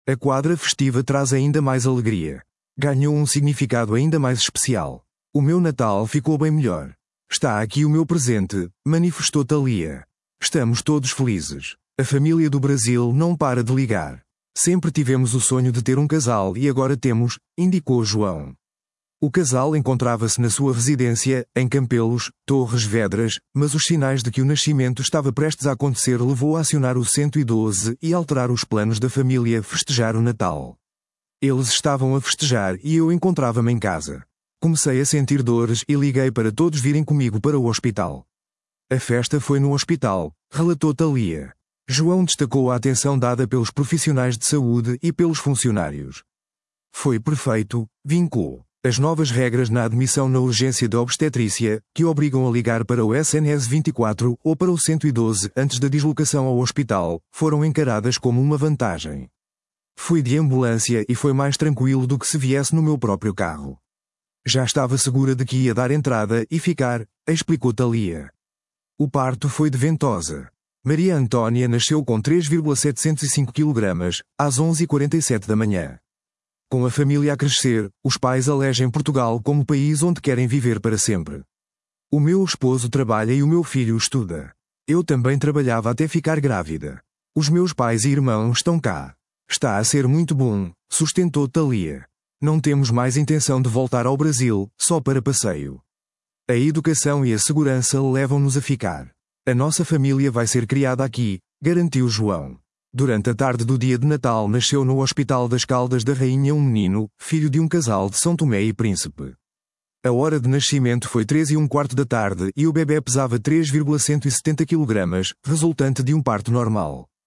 A quadra festiva traz ainda mais alegria. Ganhou um significado ainda mais especial. O meu Natal ficou bem melhor. Está aqui o meu presente, manifestou Thalia. Estamos todos felizes. A família do Brasil não para de ligar. Sempre tivemos o sonho de ter um casal e agora temos, indicou João. O casal encontrava-se na sua residência, em Campelos, Torres Vedras, mas os sinais de que o nascimento estava prestes a acontecer levou a acionar o 112 e alterar os planos da família festejar o Natal. Eles estavam a festejar e eu encontrava-me em casa. Comecei a sentir dores e liguei para todos virem comigo para o hospital. A festa foi no hospital, relatou Thalia. João destacou a atenção dada pelos profissionais de saúde e pelos funcionários. Foi perfeito, vincou. As novas regras na admissão na urgência de obstetrícia, que obrigam a ligar para o SNS 24 ou para o 112 antes da deslocação ao hospital, foram encaradas como uma vantagem. Fui de ambulância e foi mais tranquilo do que se viesse no meu próprio carro. Já estava segura de que ia dar entrada e ficar, explicou Thalia. O parto foi de ventosa. Maria Antônia nasceu com 3,705 kg, às 11h47 da manhã. Com a família a crescer, os pais elegem Portugal como país onde querem viver para sempre. O meu esposo trabalha e o meu filho estuda. Eu também trabalhava até ficar grávida. Os meus pais e irmãos estão cá. Está a ser muito bom, sustentou Thalia. Não temos mais intenção de voltar ao Brasil, só para passeio. A educação e a segurança levam-nos a ficar. A nossa família vai ser criada aqui, garantiu João. Durante a tarde do dia de Natal nasceu no Hospital das Caldas da Rainha um menino, filho de um casal de São Tomé e Príncipe. A hora de nascimento foi 3h15 da tarde e o bebê pesava 3,170 kg, resultante de um parto normal.